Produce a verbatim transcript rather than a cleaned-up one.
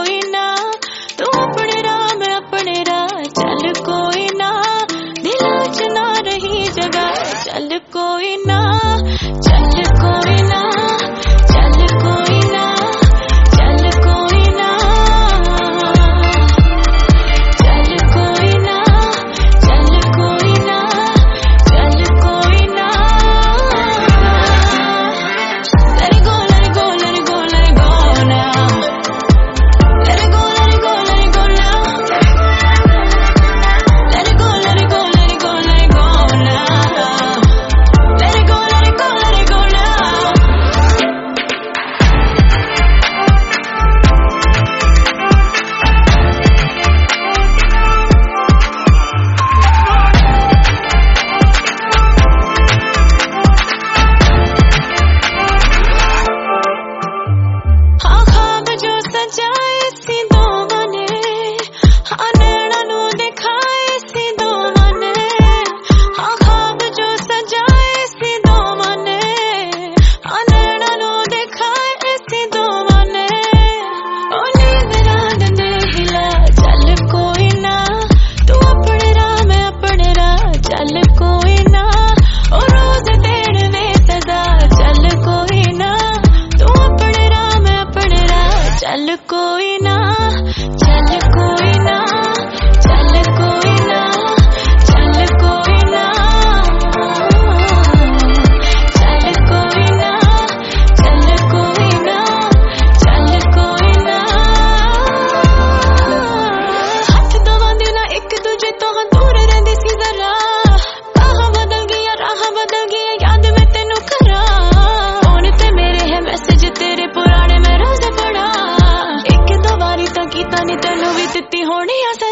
कोई ना, तू अपने राह मैं अपने राह, चल कोई ना, दिलों च ना रही जगह, चल कोई ना, चल कोई ना, चल कोई ना, चल कोई ना, चल कोई ना, चल कोई ना, चल कोई ना। Let it go, let it go, let it go, let it go now. Let it go, let it go, let it go now. Let it go, let it go, let it go, let it go now. Let it go, let it go, let it go now. हाँ ख्वाब जो सजाए सी दोवां ने, हाँ नैना नू दिखाए सी दोवां ने, हाँ ख्वाब जो सजाए सी दोवां ने, हाँ नैना नू दिखाए सी दोवां ने, ओ नींद रात दे हिला, चल कोई ना, तू अपने राह मैं अपने राह, चल कोई ना, ओ रोज देण वे सदा, चल कोई ना, तू अपने राह मैं अपने राह, चल कोई ना, चल कोई ना, चल कोई ना, चल कोई ना, चल कोई ना, चल कोई ना, चल कोई ना। हथ दवांदे ना एक दूजे तो हाँ दूर रहिंदे सी जरा, राह बदल गई राह बदल गई याद मैं तेनू करा, फोन ते मेरे है मैसेज तेरे पुराने मैं रोज पढ़ा, एक दो बारी तां कीता नी तेनू भी दित्ती होनी आ